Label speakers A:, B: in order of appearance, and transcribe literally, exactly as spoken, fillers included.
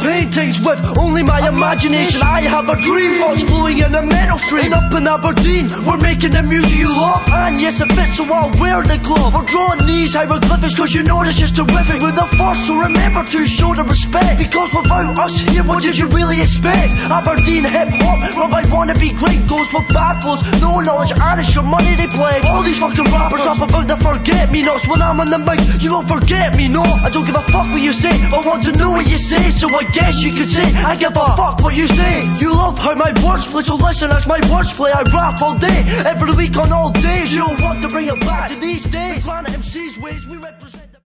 A: paintings with only my imagination. I have a dream, thoughts flowing in a metal stream. And up in Aberdeen, we're making the music you love. And yes, it fits, so I'll wear the glove. We're drawing these hieroglyphics cause you know it's just terrific. We're the first, so remember to show the respect. Because without us here, what did you really expect? Aberdeen hip-hop, run by wannabe great goes with bad flows, no knowledge, and it's your money they play. All these fucking rappers rap about the forget-me-nots. When I'm on the mic, you won't forget me, no. I don't give a fuck what you say, I want to know what you say. So I guess you could say, I give a fuck what you say. You love how my words play, so listen as my words play. I rap all day, every week on all days. You'll want to bring it back to these days. Planet M C's ways, we represent